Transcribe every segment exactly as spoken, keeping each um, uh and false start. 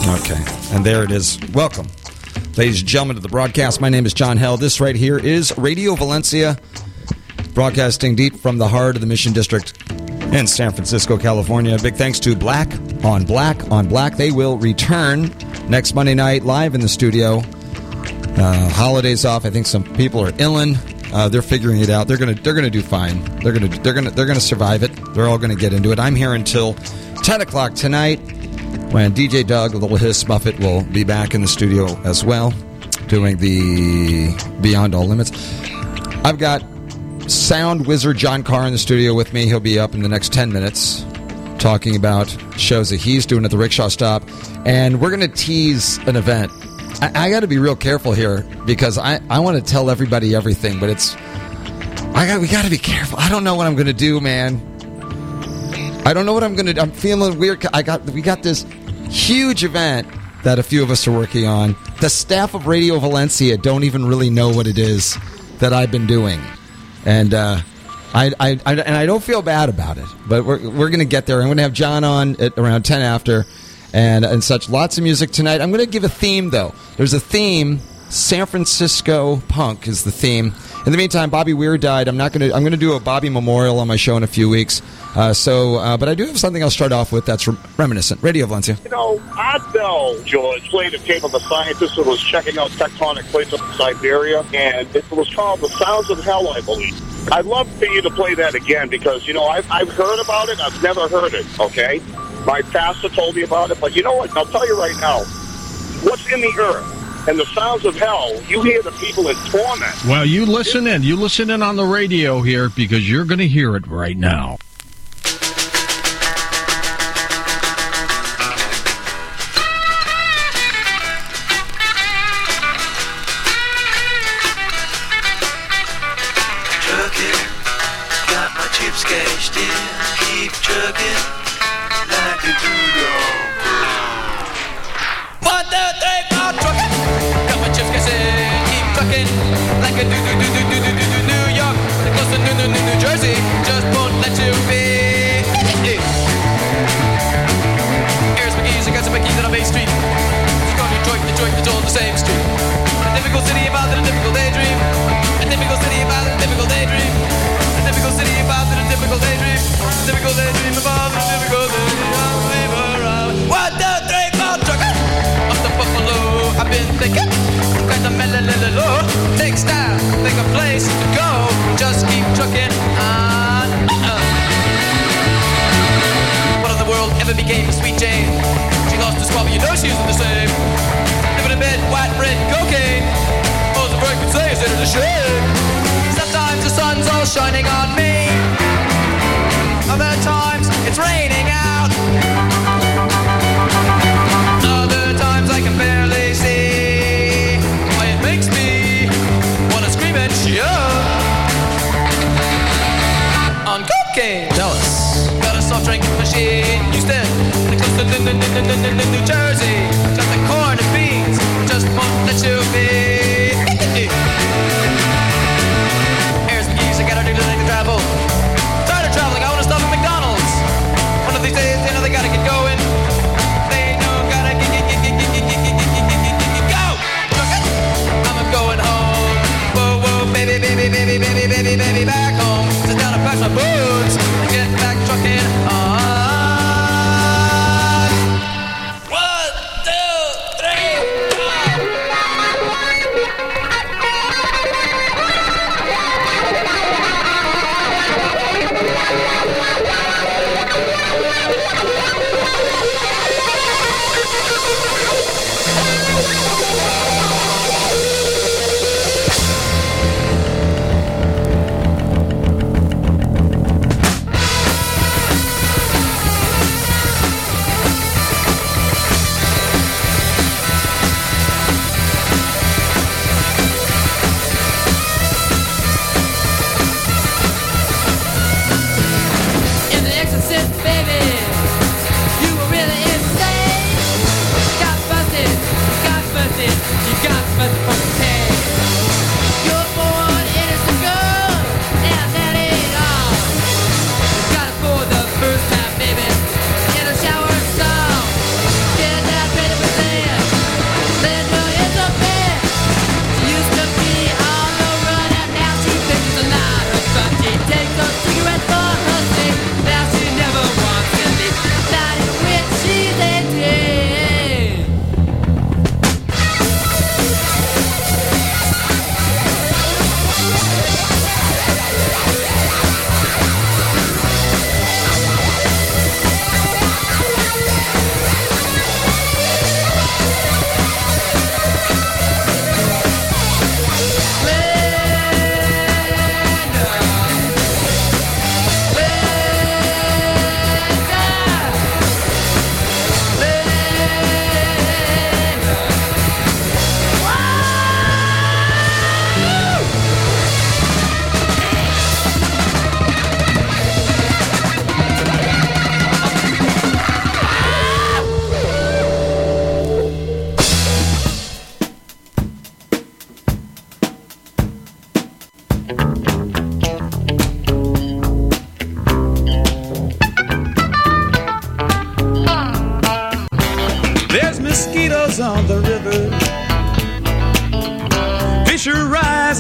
Okay, and there it is. Welcome, ladies and gentlemen, to the broadcast. My name is John Hell. This right here is Radio Valencia, broadcasting deep from the heart of the Mission District in San Francisco, California. Big thanks to Black on Black on Black. They will return next Monday night live in the studio. Uh, holidays off. I think some people are illin'. Uh, they're figuring it out. They're gonna they're gonna do fine. They're gonna they're gonna they're gonna survive it. They're all gonna get into it. I'm here until ten o'clock tonight, when D J Doug, a little Hiss Buffett, will be back in the studio as well, doing the Beyond All Limits. I've got sound wizard John Carr in the studio with me. He'll be up in the next ten minutes talking about shows that he's doing at the Rickshaw Stop. And we're going to tease an event. I, I got to be real careful here because I, I want to tell everybody everything, but it's I got we got to be careful. I don't know what I'm going to do, man. I don't know what I'm going to do. I'm feeling weird. I got we got this huge event that a few of us are working on. The staff of Radio Valencia don't even really know what it is that I've been doing. And uh, I, I, I and I don't feel bad about it, but we're we're going to get there. I'm going to have John on at around ten after, and and such. Lots of music tonight. I'm going to give a theme though. There's a theme. San Francisco punk is the theme. In the meantime, Bobby Weir died. I'm not going to. I'm going to do a Bobby memorial on my show in a few weeks. Uh, so, uh, but I do have something I'll start off with that's re- reminiscent. Radio Valencia. You know, Odd Bell, George, played a tape of a scientist who was checking out tectonic plates up in Siberia, and it was called The Sounds of Hell, I believe. I'd love for you to play that again because, you know, I've, I've heard about it. I've never heard it, okay? My pastor told me about it, but you know what? I'll tell you right now. What's in the earth and the sounds of hell, you hear the people in torment. Well, you listen in. You listen in on the radio here because you're going to hear it right now.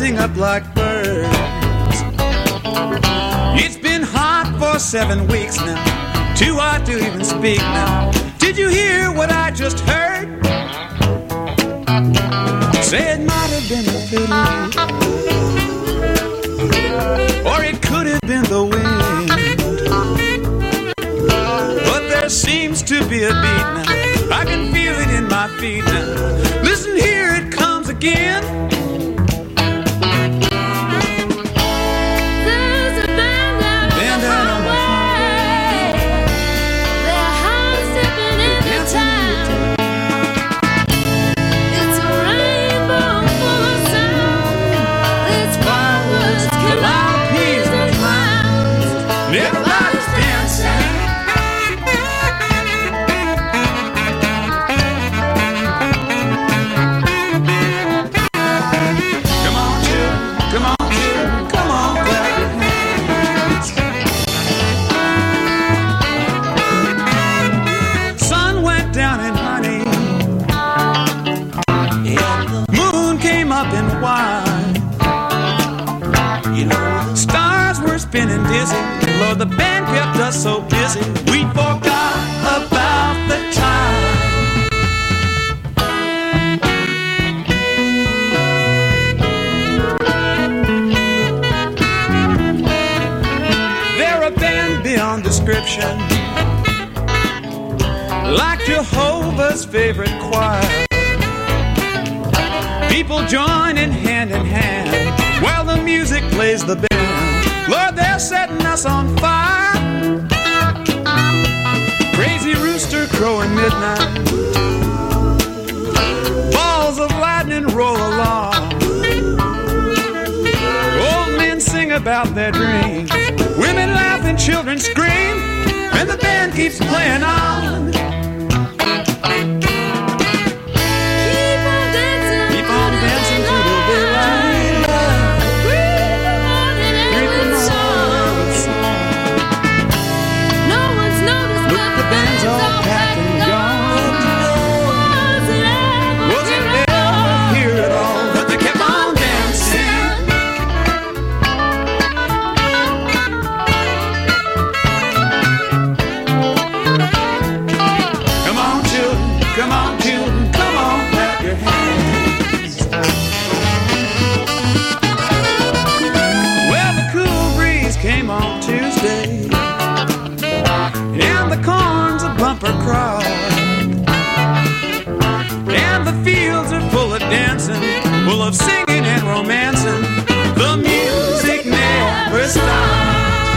sing up like birds. It's been hot for seven weeks now, too hot to even speak now. Did you hear what I just heard? Say it might have been the fiddle, or it could have been the wind. But there seems to be a beat now, I can feel it in my feet now. Listen, here it comes again. There's a band out on the highway. They're high stepping into town. It's a rainbow full of sound. It's flowers, calliopes, and clowns. Everybody's dancing. Come on, children, come on, children, come on, clap your hands. Sun went down in honey, moon came up in wine. Stars were spinning dizzy, Lord, the band kept us so busy, we forgot about the time. They're a band beyond description, like Jehovah's favorite choir. People joining hand in hand while the music plays the band. Lord, they're setting us on fire. Crazy rooster crowing midnight, balls of lightning roll along. Old men sing about their dreams, women laugh and children scream, and the band keeps playing on. Keep on dancing, Keep on dancing to the daylight. breathing more than every song. No one's noticed Look, that the band's all packed and gone. Wasn't ever here at all, but they kept on dancing. Come on, children, come on, children, come on, clap your hands. Well, the cool breeze came on Tuesday, and the corn's a bumper crop, and the fields are full of dancing, full of singing and romancing. The music never stops.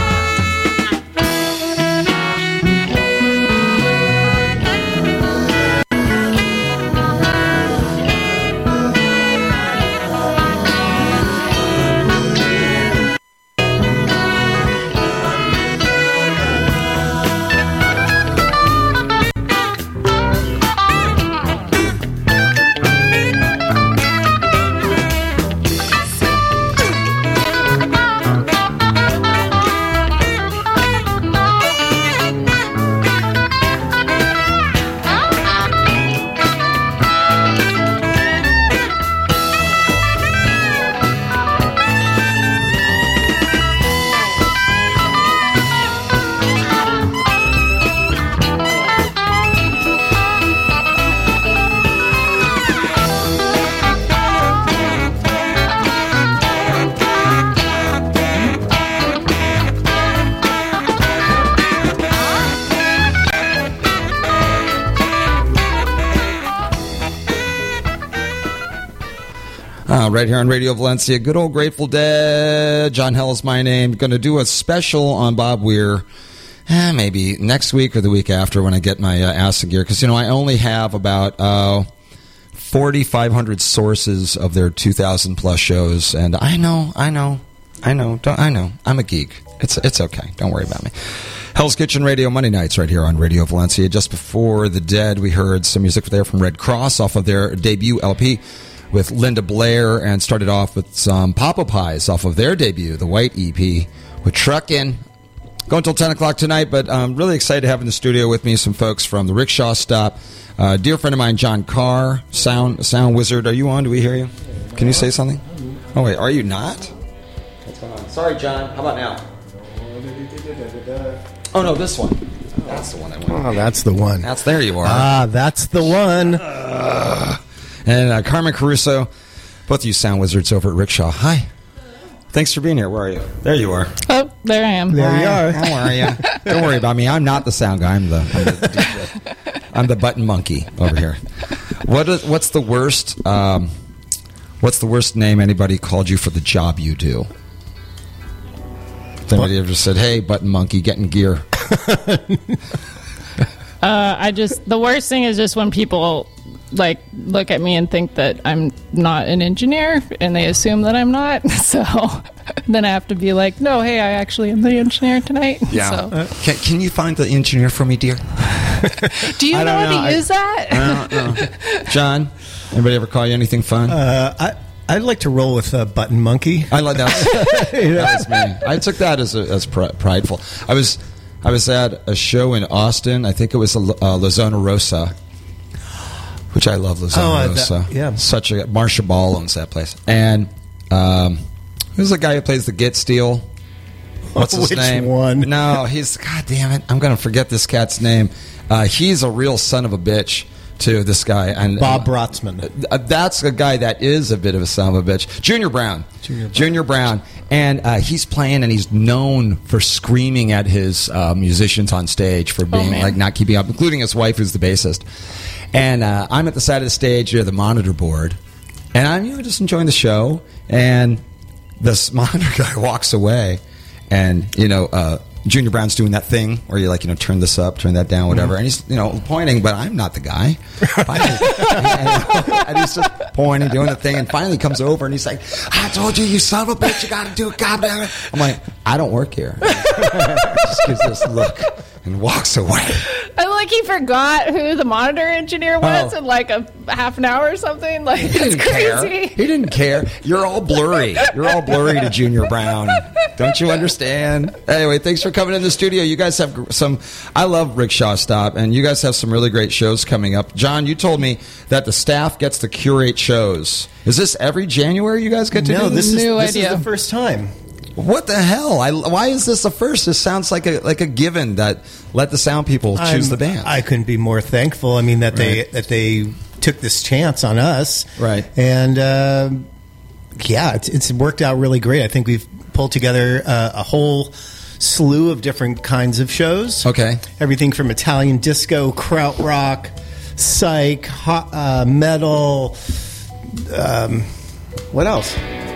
Uh, right here on Radio Valencia, good old Grateful Dead. John Hell is my name. Going to do a special on Bob Weir, eh, maybe next week or the week after when I get my uh, acid gear. Because, you know, I only have about uh, forty-five hundred sources of their two thousand plus shows. And I know, I know, I know, don't, I know. I'm a geek. It's, it's okay. Don't worry about me. Hell's Kitchen Radio, Monday nights right here on Radio Valencia. Just before The Dead, we heard some music there from Red Cross off of their debut L P with Linda Blair, and started off with some Papa Pies off of their debut, the White E P, with Truckin'. Going until ten o'clock tonight, but I'm really excited to have in the studio with me some folks from the Rickshaw Stop. A uh, dear friend of mine, John Carr, sound sound wizard. Are you on? Do we hear you? Can you say something? Oh, wait, are you not? What's going on? Sorry, John. How about now? Oh, no, this one. That's the one I want. Oh, that's the one. That's, there you are. Ah, that's the one. Uh, and uh, Carmen Caruso, both of you sound wizards over at Rickshaw. Hi. Thanks for being here. Where are you? There you are. Oh, there I am. There you are. How are you? Don't worry about me. I'm not the sound guy. I'm the, I'm the D J. I'm the button monkey over here. What is, what's the worst? Um, what's the worst name anybody called you for the job you do? Somebody ever said, "Hey, button monkey, get in gear"? Uh, I just the worst thing is just when people like look at me and think that I'm not an engineer, and they assume that I'm not. So then I have to be like, "No, hey, I actually am the engineer tonight." Yeah. So. Uh, can, can you find the engineer for me, dear? Do you I know don't how know. to I- use that? I don't know. John, anybody ever call you anything fun? Uh, I I'd like to roll with uh, Button Monkey. I like that. That was me. I took that as a, as pri- prideful. I was I was at a show in Austin. I think it was uh, La Zona Rosa, which I love. La Zona Oh, uh, that- Rosa. yeah. Such a Marsha Ball owns that place, and um, who's the guy who plays the Get Steel? What's his Which name? one? No, he's God damn it! I'm going to forget this cat's name. Uh, he's a real son of a bitch to this guy. And Bob Brotzman. uh, that's a guy that is a bit of a son of a bitch. Junior Brown. Junior Brown. Junior Brown. And uh, he's playing, and he's known for screaming at his uh, musicians on stage for being man. like not keeping up, including his wife, who's the bassist. And uh, I'm at the side of the stage near the monitor board, and I'm you know just enjoying the show. And this monitor guy walks away, and you know. Uh, Junior Brown's doing that thing where you like, you know, turn this up, turn that down, whatever. And he's, you know, pointing, but I'm not the guy. Finally, and he's just pointing, doing the thing, and finally comes over and he's like, "I told you, you son of a bitch, you got to do it, goddamn it." I'm like, "I don't work here." Just gives this look and walks away. I like he forgot who the monitor engineer was Oh. in like a half an hour or something. Like He it's didn't care. crazy. He didn't care. You're all blurry. You're all blurry to Junior Brown. Don't you understand? Anyway, thanks for coming in the studio. You guys have gr- some. I love Rickshaw Stop, and you guys have some really great shows coming up. John, you told me that the staff gets to curate shows. Is this every January you guys get to No, do this is New this idea. is the first time. What the hell? I, why is this the first? This sounds like a like a given that let the sound people choose I'm- the band. I couldn't be more thankful. I mean that they Right. that they took this chance on us. Right. And um yeah, it's, it's worked out really great. I think we've pulled together uh, a whole slew of different kinds of shows. Okay. Everything from Italian disco, krautrock, psych, hot, uh, metal. Um, what else?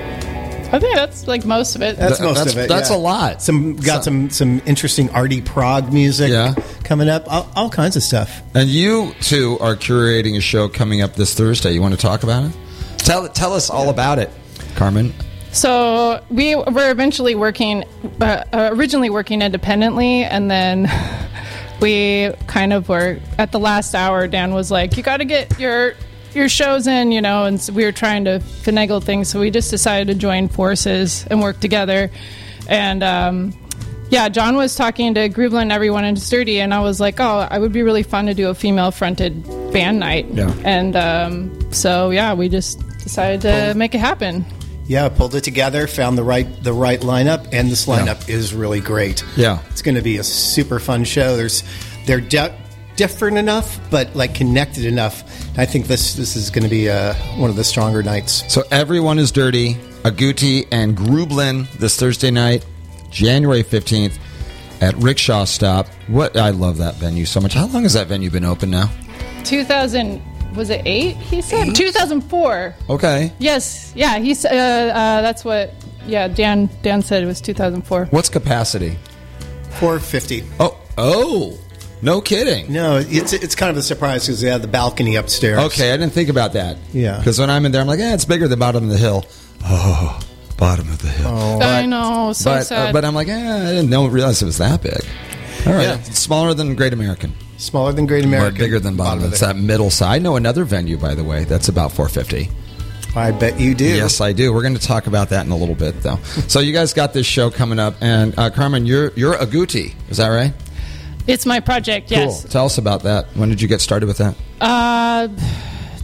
I think that's like most of it. That's Th- most that's- of it. that's yeah. a lot. Some got So- some some interesting arty prog music Yeah. coming up. All, all kinds of stuff. And you two are curating a show coming up this Thursday. You want to talk about it? Tell tell us all about it, Carmen. So we were eventually working, uh, uh, originally working independently, and then we kind of were at the last hour. Dan was like, "You got to get your your shows in," you know, and so we were trying to finagle things. So we just decided to join forces and work together. And um, yeah, John was talking to Groovlin and everyone in Sturdy, and I was like, "Oh, it would be really fun to do a female-fronted band night." Yeah. And um, so yeah, we just decided to make it happen. Yeah, pulled it together, found the right the right lineup, and this lineup is really great. Yeah. It's going to be a super fun show. There's they're de- different enough, but like connected enough. I think this this is going to be uh, one of the stronger nights. So everyone is dirty. Agouti and Grublin this Thursday night, January fifteenth, at Rickshaw Stop. What I love that venue so much. How long has that venue been open now? two thousand was it eight? He said two thousand four. Okay. Yes, yeah. He's uh, uh, that's what. Yeah, Dan. Dan said it was two thousand four. What's capacity? four fifty. Oh, oh, no kidding. No, it's it's kind of a surprise because they have the balcony upstairs. Okay, I didn't think about that. Yeah. Because when I'm in there, I'm like, eh, it's bigger than bottom of the hill. Oh, bottom of the hill. Oh. I know, so but, sad. uh, but I'm like, eh, I didn't know, realize it was that big. All right, Yeah. it's smaller than Great American. Smaller than Great Or American. bigger than bottom. of It's the- that middle side. I know another venue, by the way, that's about four fifty. I bet you do. Yes, I do. We're going to talk about that in a little bit, though. So you guys got this show coming up, and uh, Carmen, you're you're Agouti, is that right? It's my project. Yes. Cool. Tell us about that. When did you get started with that? Uh,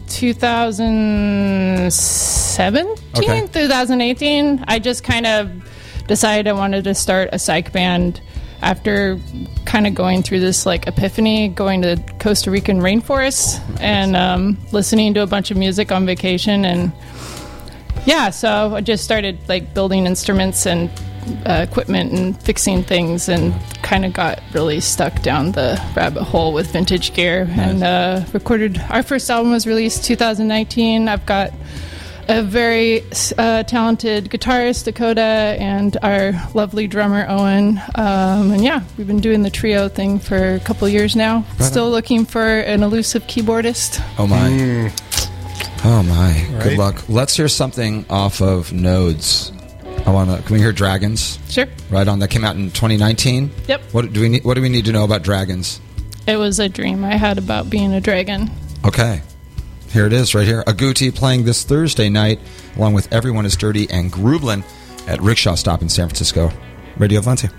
two thousand seventeen, Okay. twenty eighteen. I just kind of decided I wanted to start a psych band after kind of going through this like epiphany, going to Costa Rican rainforests and um, listening to a bunch of music on vacation. And yeah, so I just started like building instruments and uh, equipment and fixing things, and kind of got really stuck down the rabbit hole with vintage gear. And uh, recorded our first album was released two thousand nineteen. I've got a very uh, talented guitarist, Dakota, and our lovely drummer, Owen. Um, and yeah, we've been doing the trio thing for a couple years now. Still looking for an elusive keyboardist. Oh, my. Oh, my. Good Right. luck. Let's hear something off of Nodes. I want to. Can we hear Dragons? Sure. Right on. That came out in twenty nineteen. Yep. What do we need? What do we need to know about Dragons? It was a dream I had about being a dragon. Okay. Here it is, right here. Agouti playing this Thursday night, along with Everyone is Dirty and Grublin at Rickshaw Stop in San Francisco. Radio Valencia.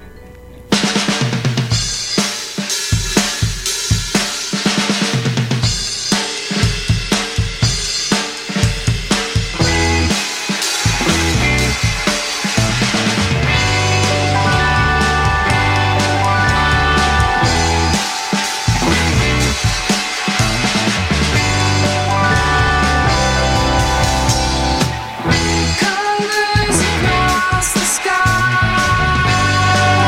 Colors across the sky.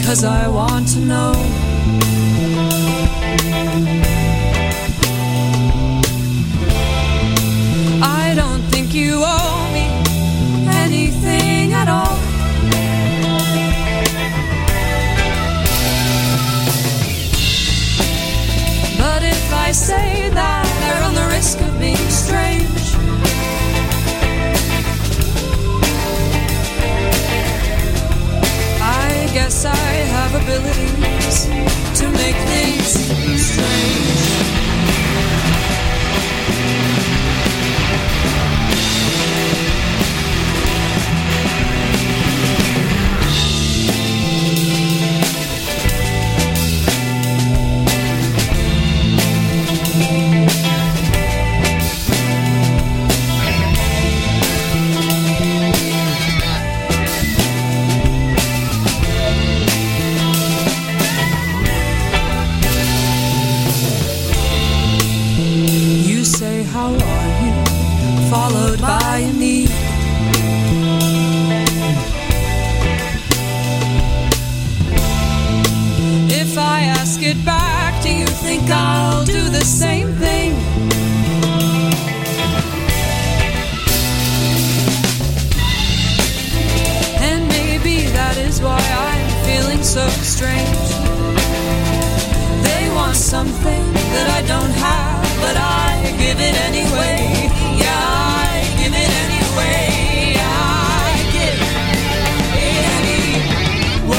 because I want to know. I don't think you owe me anything at all. But if I say that, I run the risk of being strange. I guess I have abilities to make things strange. How are you? Followed by a need. If I ask it back, do you think I'll do the same thing? And maybe that is why I'm feeling so strange. They want something that I don't have, but I give it anyway. Yeah, I give it anyway. I give it anyway.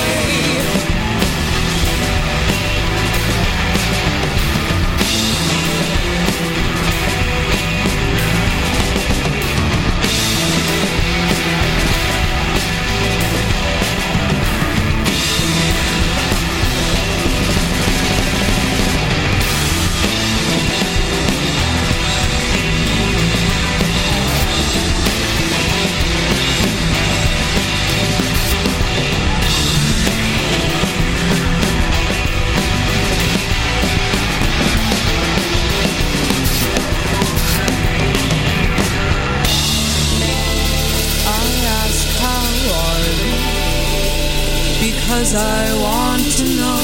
Because I want to know.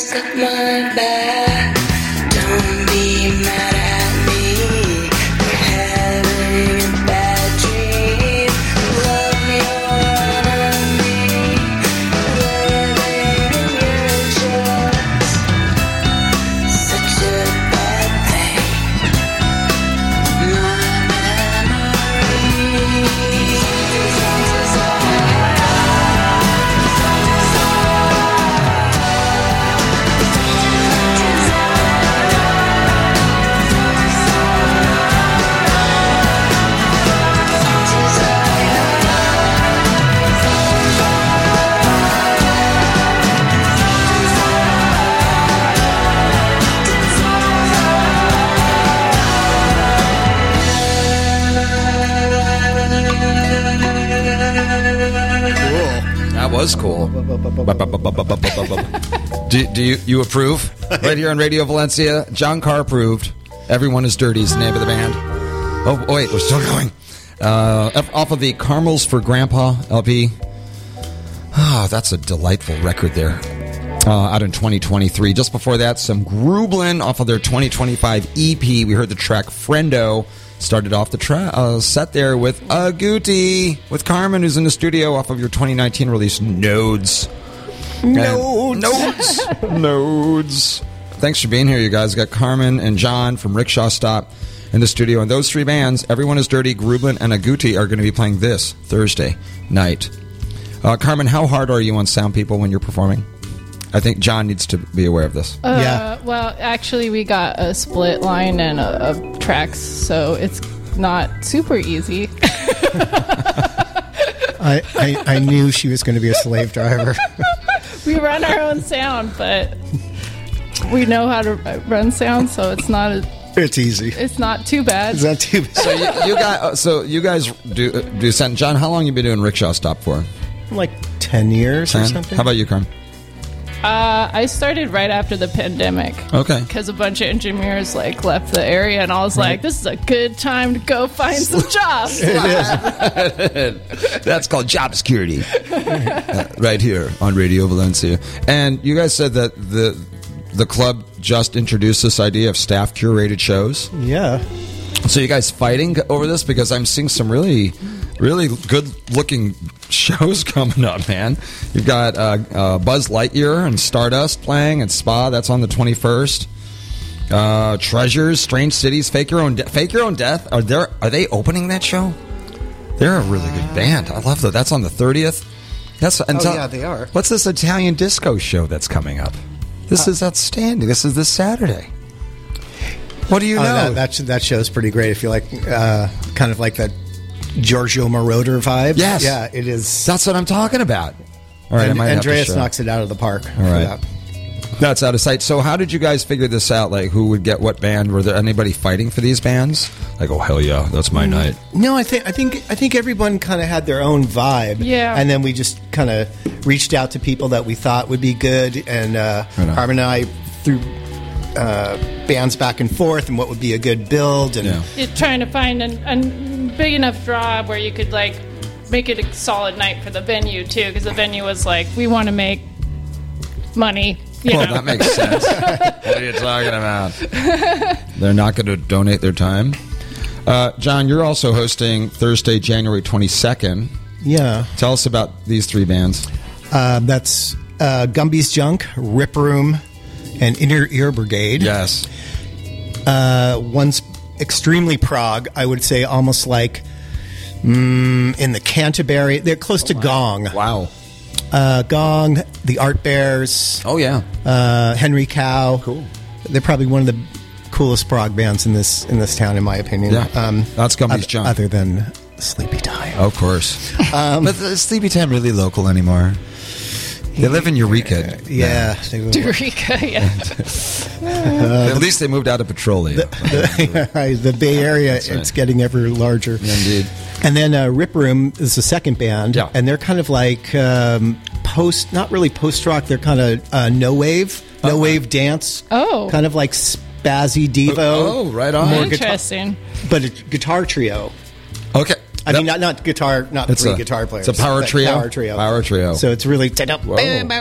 suck my back. Don't be mad at me. You're having a bad dream. Love your enemy. Living in your chest. Such a bad thing. My That was cool. do, do you you approve? Right here on Radio Valencia, John Carr approved. Everyone is Dirty is the name of the band. Oh, wait, we're still going. Uh, off of the Caramels for Grandpa L P. Ah, oh, that's a delightful record there. Uh, out in twenty twenty-three. Just before that, some Grublin off of their twenty twenty-five E P. We heard the track Friendo. Started off the tra- uh, set there with Agouti, with Carmen, who's in the studio off of your twenty nineteen release, Nodes. Nodes. And- Nodes. Nodes. Thanks for being here, you guys. Got Carmen and John from Rickshaw Stop in the studio. And those three bands, Everyone is Dirty, Grublin, and Agouti, are going to be playing this Thursday night. Uh, Carmen, how hard are you on sound people when you're performing? I think John needs to be aware of this. Uh, Yeah. Well, actually, we got a split line and a, a tracks, so it's not super easy. I, I, I knew she was going to be a slave driver. We run our own sound, but we know how to run sound, so it's not a, It's easy. it's not too bad. Is that too bad? So you, you guys, uh, so you guys do do sound. John, how long you been doing Rickshaw Stop for? Like ten years or Ten? something? How about you, Carmen? Uh, I started right after the pandemic. Okay. Because a bunch of engineers like left the area, and I was like, "This is a good time to go find some jobs." That's called job security. Uh, right here on Radio Valencia. And you guys said that the the club just introduced this idea of staff curated shows. Yeah. So you guys fighting over this? Because I'm seeing some really, really good looking shows coming up, man. You've got uh, uh, Buzz Lightyear and Stardust playing at Spa. That's on the twenty-first. Uh, Treasures, Strange Cities, Fake Your Own De- Fake Your Own Death. Are there? Are they opening that show? They're a really good band. I love that. That's on the thirtieth. That's and Oh, tell- yeah, they are. What's this Italian disco show that's coming up? This Uh, is outstanding. This is this Saturday. What do you Oh, know? that, that, sh- that show's pretty great if you like, uh, kind of like that Giorgio Moroder vibe. Yes. Yeah, it is. That's what I'm talking about. All right, I and, might have to Andreas show. knocks it out of the park. All for right. that. That's out of sight. So how did you guys figure this out? Like, who would get what band? Were there anybody fighting for these bands? Like, oh, hell yeah, that's my night. No, I think I think I think everyone kind of had their own vibe. Yeah. and then we just kind of reached out to people that we thought would be good, and uh, Right on. Carmen and I threw uh, bands back and forth, and what would be a good build, and Yeah. You're trying to find an, a big enough draw where you could like make it a solid night for the venue too, because the venue was like, we want to make money. You Well, know? that makes sense. What are you talking about? They're not going to donate their time. Uh, John, you're also hosting Thursday, January twenty-second. yeah, Tell us about these three bands. uh, that's uh, Gumby's Junk, Rip Room, and Inner Ear Brigade. Yes. Uh, one's extremely prog, I would say, almost like mm, in the Canterbury. They're close to Gong. Wow. Uh, Gong, the Art Bears, Oh, yeah. uh, Henry Cow. Cool. They're probably one of the coolest prog bands in this in this town, in my opinion. Yeah. That's Gumby's oth- Junk. Other than Sleepy Time. Of course. but is Sleepy Time really local anymore? They live in Eureka. Yeah. they- Eureka, yeah. At least they moved out of Petroleum. the, the Bay Area, right. it's getting ever larger. Indeed. And then uh, Rip Room is the second band, Yeah. and they're kind of like um, post, not really post rock. They're kind of uh, no wave, no wave dance. Oh. kind of like Spazzy Devo. Oh, right on. More guitar- Interesting. but a guitar trio. Okay. I mean, not not guitar, not It's three a- guitar players. it's a power but trio? Power trio. Power trio. So it's really Whoa.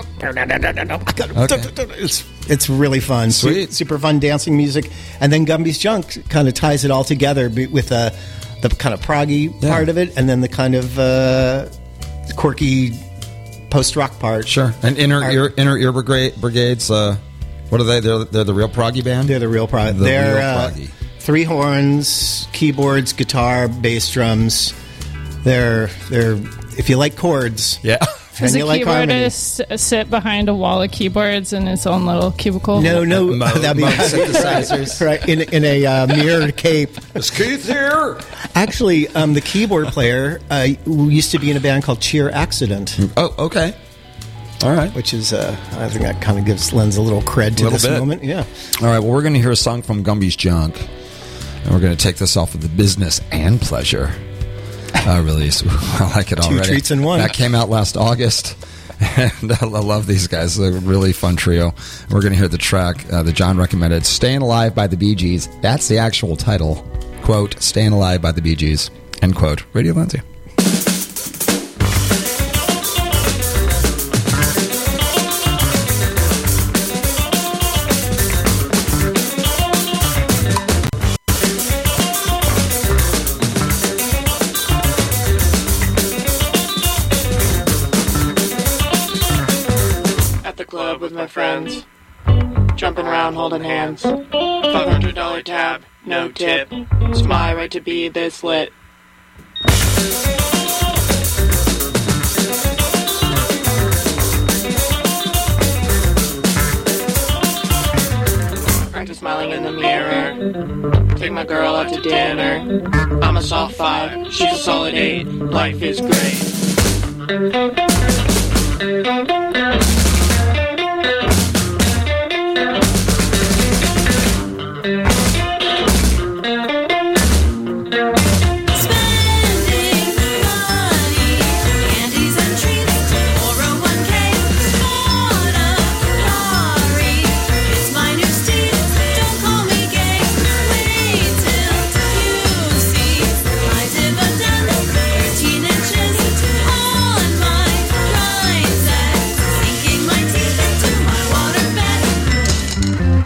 it's it's really fun. Su- Sweet. super fun dancing music, and then Gumby's Junk kind of ties it all together be- with uh, the kind of proggy Yeah. part of it, and then the kind of uh, quirky post rock part. Sure. And inner Are- ear, inner ear brigade, brigades. Uh, what are they? They're they're the real proggy band. They're the real prog. The They're real uh, proggy. three horns, keyboards, guitar, bass, drums. They're they're if you like chords, Yeah. Does and a you like harmony. keyboardist sit behind a wall of keyboards in his own little cubicle? No, no, Mo- that'd be Moog synthesizers. right in in a uh, mirrored cape. Is Keith here? Actually, um, the keyboard player uh, used to be in a band called Cheer Accident, Oh, okay. All right. which is uh, I think that kind of gives lends a little cred to Little this bit. moment. Yeah, All right. Well, we're going to hear a song from Gumby's Junk, and we're going to take this off with the business and pleasure uh, release. I like it Two already. treats in one. That came out last August. And I love these guys. They're a really fun trio. We're going to hear the track uh, that John recommended, Staying Alive by the Bee Gees. That's the actual title. Quote, Staying Alive by the Bee Gees. End quote. Radio Valencia. At the club with my friends, jumping around holding hands. five hundred dollars tab, no tip. It's my right to be this lit. Practice smiling in the mirror. Take my girl out to dinner. I'm a soft five, she's a solid eight. Life is great. Spending money, candies and treats, four oh one k, bought a Ferrari. It's my new steed, don't call me gay. Wait till you see my dividends, thirteen inches on my grind set, sinking my teeth into my waterbed.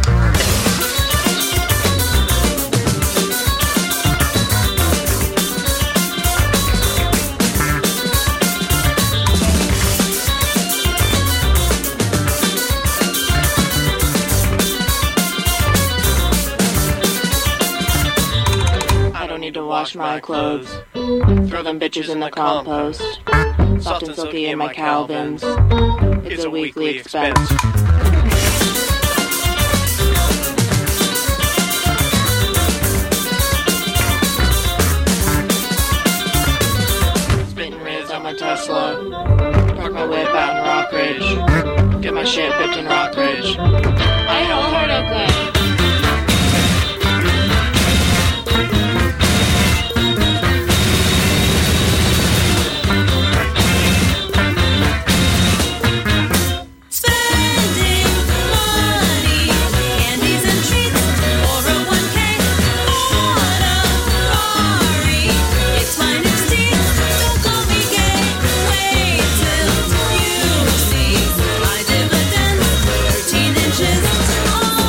I don't need to wash my clothes. Throw them bitches in the compost. Soft and silky in my Calvins. It's a weekly expense. Spitting riz on my Tesla. Park my whip out in Rockridge. Get my shit picked in Rockridge. I don't heard of that. Spending money, candies and treats, four oh one k, bought a Ferrari. It's my new steed, don't call me gay. Wait till you see my dividends, thirteen inches on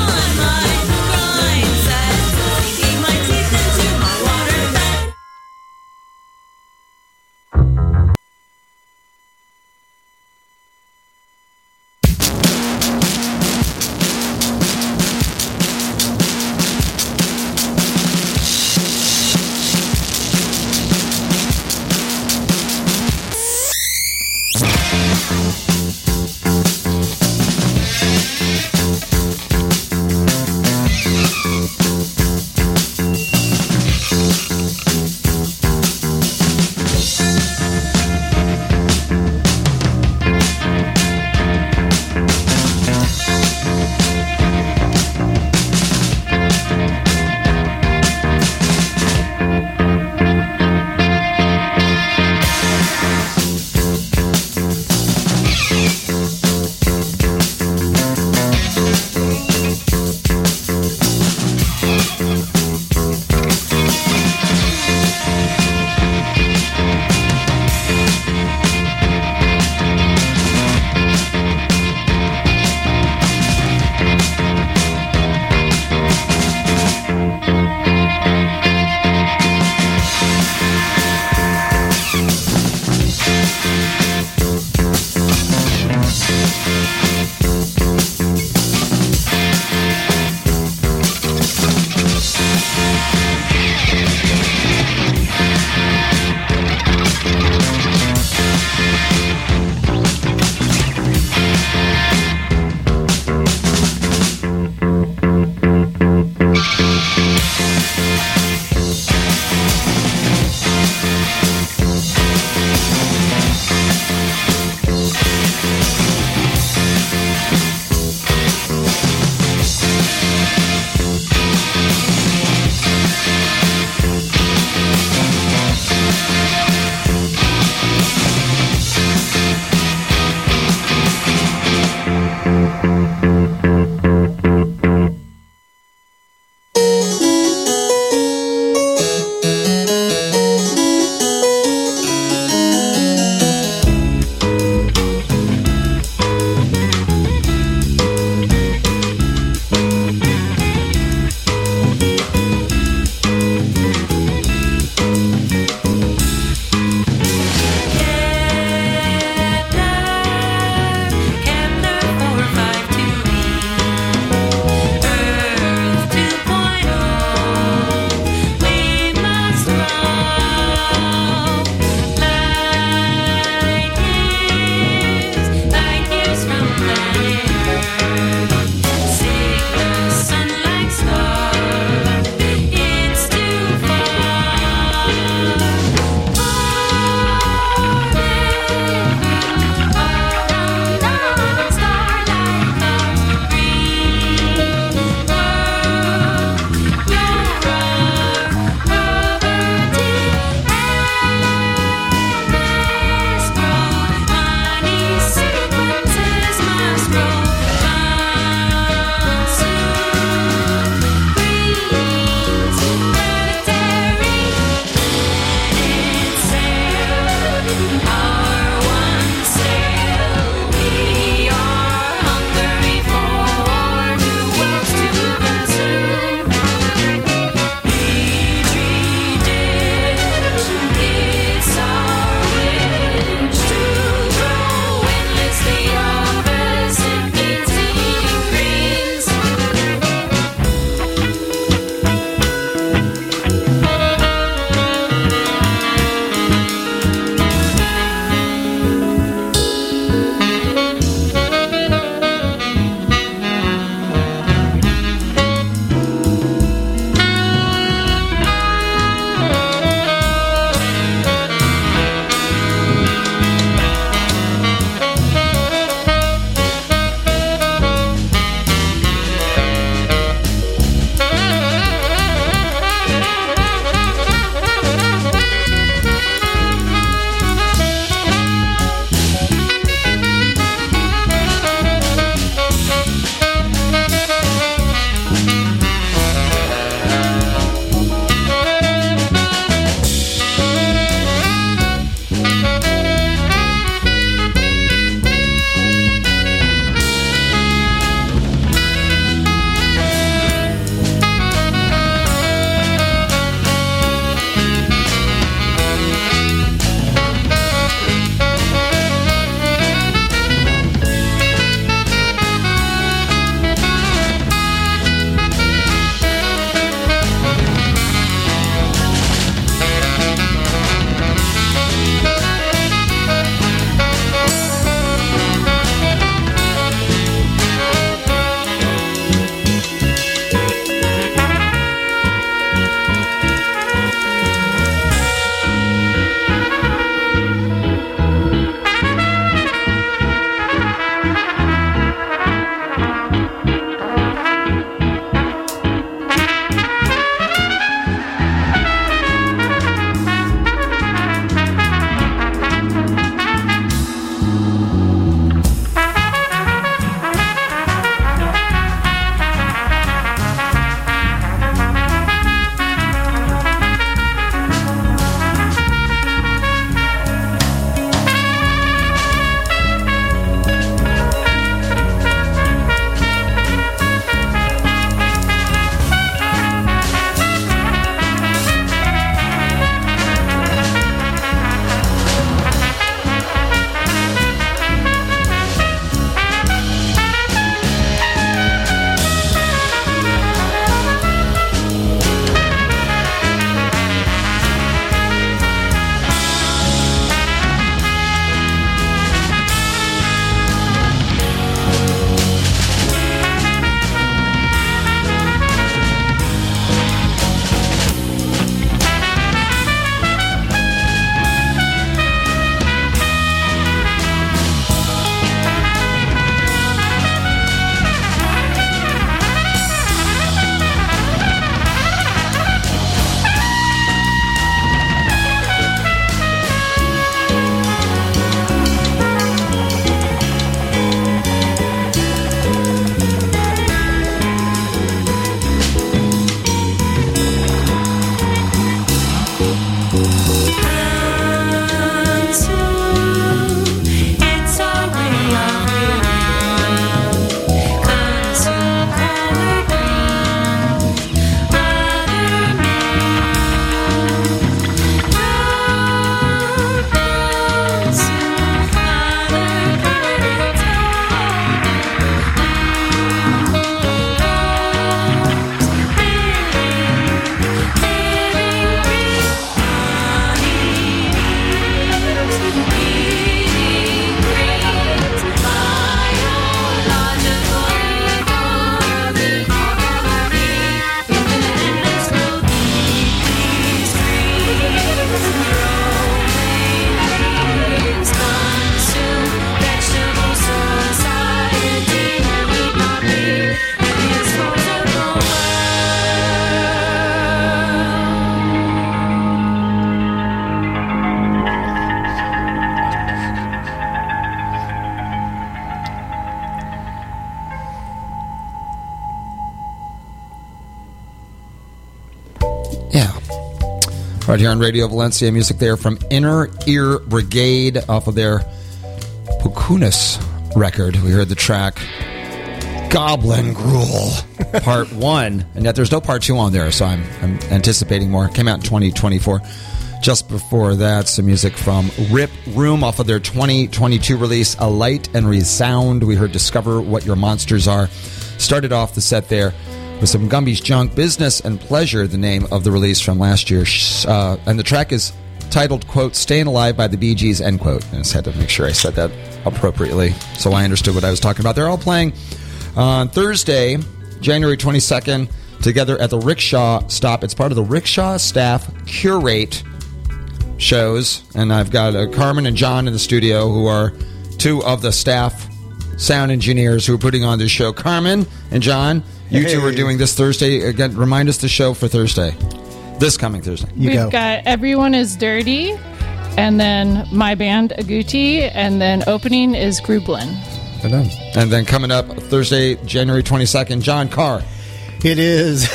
Right here on Radio Valencia. Music there from Inner Ear Brigade off of their Pukunis record. We heard the track Goblin Gruel Part one. And yet there's no Part two on there, so I'm, I'm anticipating more. It came out in twenty twenty-four. Just before that, some music from Rip Room off of their twenty twenty-two release, A Light and Resound. We heard Discover What Your Monsters Are. Started off the set there with some Gumby's Junk, Business and Pleasure, the name of the release from last year. Uh, and the track is titled, quote, Staying Alive by the Bee Gees, end quote. I just had to make sure I said that appropriately so I understood what I was talking about. They're all playing on Thursday, January twenty-second, together at the Rickshaw Stop. It's part of the Rickshaw Staff Curate shows, and I've got uh, Carmen and John in the studio, who are two of the staff sound engineers who are putting on this show. Carmen and John, you hey. two are doing this Thursday. Again, remind us the show for Thursday. This coming Thursday. You We've go. got Everyone is Dirty, and then my band, Agouti, and then opening is Grublin. And then coming up Thursday, January twenty-second, John Carr. It is...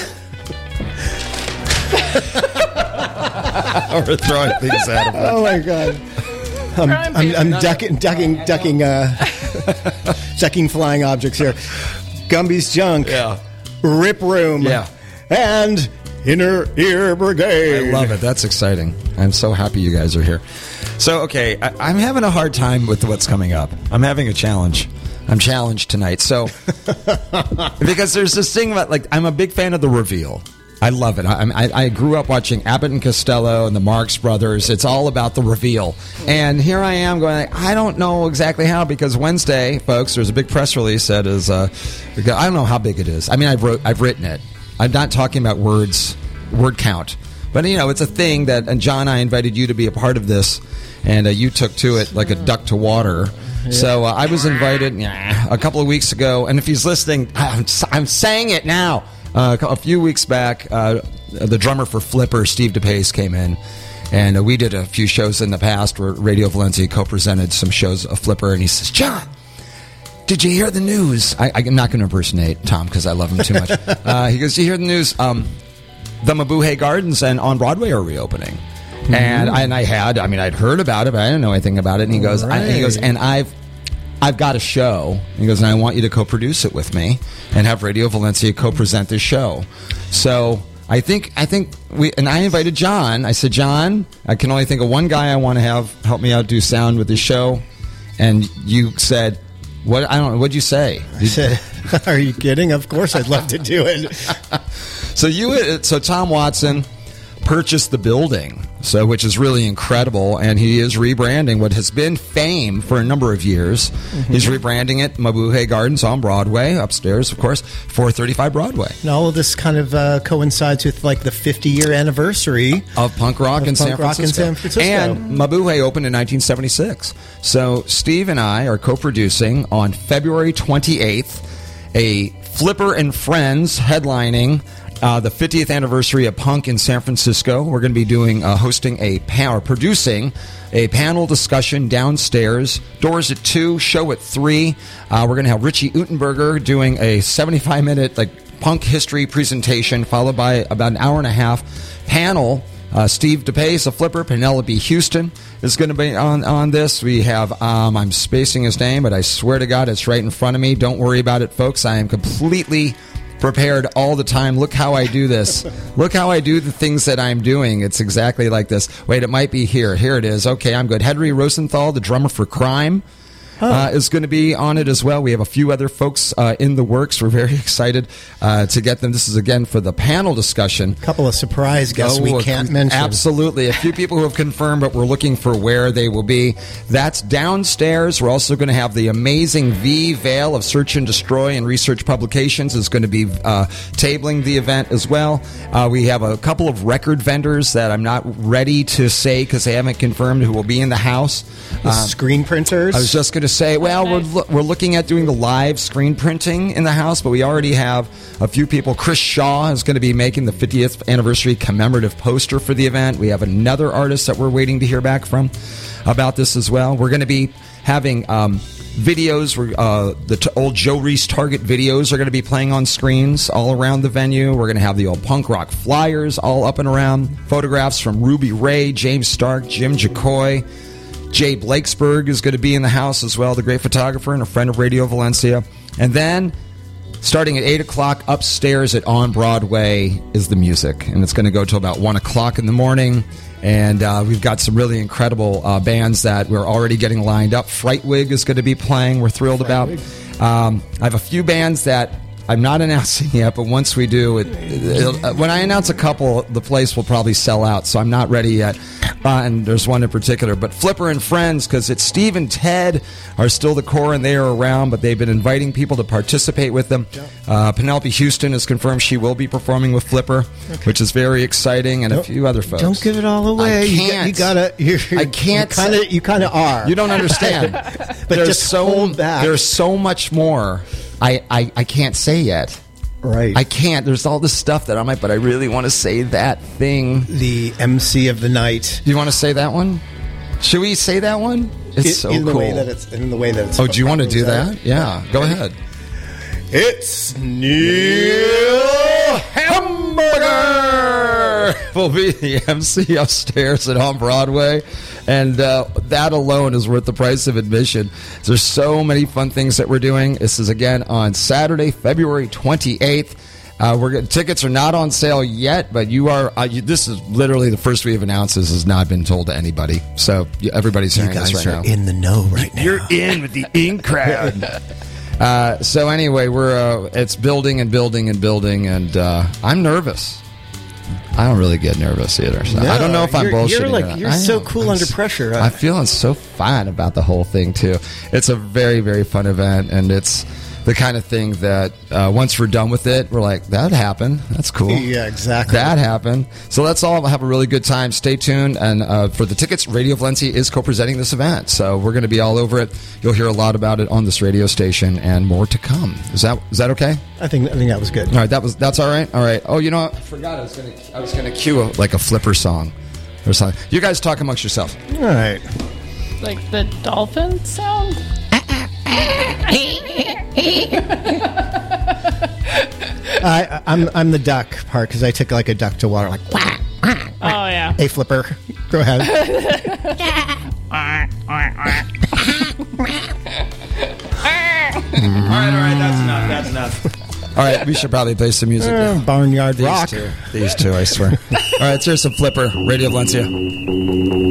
We're throwing things at him. Oh my god! I'm, I'm, I'm ducking, ducking, ducking, uh, ducking flying objects here. Gumby's Junk, yeah. Rip Room, yeah. and Inner Ear Brigade. I love it. That's exciting. I'm so happy you guys are here. So, okay, I, I'm having a hard time with what's coming up. I'm having a challenge. I'm challenged tonight. So, because there's this thing about, like, I'm a big fan of the reveal. I love it. I, I, I grew up watching Abbott and Costello and the Marx Brothers. It's all about the reveal. And here I am going, like, I don't know exactly how, because Wednesday, folks, there's a big press release that is, uh, I don't know how big it is. I mean, I've, wrote, I've written it. I'm not talking about words, word count. But, you know, it's a thing that, and John, I invited you to be a part of this, and uh, you took to it like a duck to water. Yeah. So uh, I was invited yeah, a couple of weeks ago, and if he's listening, I'm, I'm saying it now. Uh, a few weeks back, uh, the drummer for Flipper, Steve DePace, came in, and uh, we did a few shows in the past where Radio Valencia co-presented some shows of Flipper, and he says, John, did you hear the news? I, I'm not going to impersonate Tom because I love him too much. uh, he goes, did you hear the news? Um, the Mabuhay Gardens and on Broadway are reopening. Mm-hmm. And, I, and I had, I mean, I'd heard about it, but I didn't know anything about it. And he goes, right. I, and he goes, and I've, I've got a show. He goes, and I want you to co-produce it with me and have Radio Valencia co-present this show. So I think, I think we, and I invited John. I said, John, I can only think of one guy I want to have help me out do sound with this show. And you said, what? I don't know. What'd you say? I said, are you kidding? Of course I'd love to do it. So you, so Tom Watson purchased the building, so which is really incredible, and he is rebranding what has been Fame for a number of years. Mm-hmm. He's rebranding it Mabuhay Gardens on Broadway, upstairs, of course, four thirty-five Broadway. And all of this kind of uh, coincides with like the fifty-year anniversary of punk rock, of in, punk San rock in San Francisco. And Mabuhay opened in nineteen seventy-six. So Steve and I are co-producing on February twenty-eighth a Flipper and Friends headlining Uh, the fiftieth anniversary of punk in San Francisco. We're going to be doing, uh, hosting a panel, producing a panel discussion downstairs. Doors at two, show at three. Uh, we're going to have Richie Utenberger doing a seventy-five minute like punk history presentation, followed by about an hour and a half panel. Uh, Steve DePace, a Flipper, Penelope Houston is going to be on, on this. We have, um, I'm spacing his name, but I swear to God, it's right in front of me. Don't worry about it, folks. I am completely prepared all the time. Look how I do this. Look how I do the things that I'm doing. It's exactly like this. Wait, it might be here. Here it is. Okay, I'm good. Henry Rosenthal, the drummer for Crime, uh, is going to be on it as well. We have a few other folks uh, in the works. We're very excited uh, to get them. This is, again, for the panel discussion. A couple of surprise guests oh, we can't mention. Absolutely. A few people who have confirmed, but we're looking for where they will be. That's downstairs. We're also going to have the amazing V. Vale of Search and Destroy and Research Publications is going to be uh, tabling the event as well. Uh, we have a couple of record vendors that I'm not ready to say because they haven't confirmed who will be in the house. The uh, screen printers. I was just going to say, well, nice. we're, lo- we're looking at doing the live screen printing in the house, but we already have a few people. Chris Shaw is going to be making the fiftieth anniversary commemorative poster for the event. We have another artist that we're waiting to hear back from about this as well. We're going to be having um, videos. We're, uh, the t- old Joe Reese Target videos are going to be playing on screens all around the venue. We're going to have the old punk rock flyers all up and around. Photographs from Ruby Ray, James Stark, Jim Jacoy. Jay Blakesberg is going to be in the house as well, the great photographer and a friend of Radio Valencia. And then, starting at eight o'clock upstairs at On Broadway is the music. And it's going to go till about one o'clock in the morning. And uh, we've got some really incredible uh, bands that we're already getting lined up. Frightwig is going to be playing. We're thrilled about. Um, I have a few bands that I'm not announcing yet, but once we do, it, it'll, uh, when I announce a couple, the place will probably sell out. So I'm not ready yet. Uh, and there's one in particular. But Flipper and Friends, because it's Steve and Ted are still the core and they are around, but they've been inviting people to participate with them. Uh, Penelope Houston has confirmed she will be performing with Flipper, okay. which is very exciting, and don't, a few other folks. Don't give it all away. I You, can't. got, you gotta. You're, I can't. You kind of. You kind of are. You don't understand. but there's just so hold back. There's so much more. I, I, I can't say yet. Right. I can't. There's all this stuff that I'm like, but I really want to say that thing. The M C of the night. Do you want to say that one? Should we say that one? It's in, so in the cool. way that it's in the way that it's. Oh, do you want to do that? that? Yeah. Go ahead. It's Neil Hamburger will be the M C upstairs at On Broadway, and uh, that alone is worth the price of admission. There's so many fun things that we're doing. This is again on Saturday, February twenty-eighth. Uh, we're getting, tickets are not on sale yet, but you are. Uh, you, this is literally the first we have announced. This has not been told to anybody, so you, everybody's hearing you guys this right are now. In the know right now. You're in with the in crowd. Uh, so anyway, we're uh, it's building and building and building, and uh, I'm nervous. I don't really get nervous either. So no, I don't know if I'm you're, bullshitting. You're like or not. you're I so know. cool I'm under s- pressure. I'm feeling so fine about the whole thing too. It's a very very fun event, and it's the kind of thing that uh, once we're done with it, we're like, that happened. That's cool. Yeah, exactly. That happened. So let's all have a really good time. Stay tuned. And uh, for the tickets, Radio Valencia is co-presenting this event. So we're going to be all over it. You'll hear a lot about it on this radio station and more to come. Is that is that okay? I think I think that was good. All right, that was that's all right. All right. Oh, you know what? I forgot. I was going to I was going to cue a, like a Flipper song or something. You guys talk amongst yourselves. All right. Like the dolphin sound? I, I'm I'm the duck part because I took like a duck to water, like. Quack, quack, Oh, yeah. Hey, Flipper, go ahead. All right, all right, that's enough. That's enough. All right, we should probably play some music. Uh, now. Barnyard These rock. two, these two, I swear. All right, so here's some Flipper, Radio Valencia.